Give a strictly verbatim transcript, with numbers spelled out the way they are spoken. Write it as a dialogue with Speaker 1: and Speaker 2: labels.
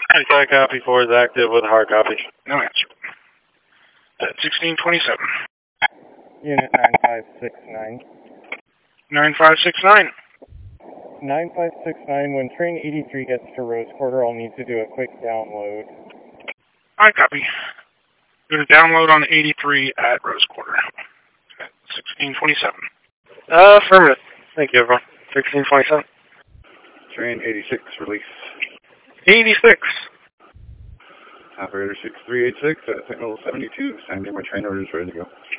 Speaker 1: Anti copy four is active with a hard copy.
Speaker 2: No answer. At sixteen twenty-seven.
Speaker 1: Unit nine five six nine.
Speaker 2: nine five six nine.
Speaker 1: nine five six nine, when train eighty-three gets to Rose Quarter, I'll need to do a quick download.
Speaker 2: I copy. Going to download on eighty-three at Rose Quarter. At sixteen twenty-seven.
Speaker 1: Uh, affirmative. Thank you, everyone. sixteen twenty-seven.
Speaker 3: Train eighty-six, release.
Speaker 1: eighty-six.
Speaker 3: Operator six three eight six at signal seventy-two. Standing by train orders ready to go.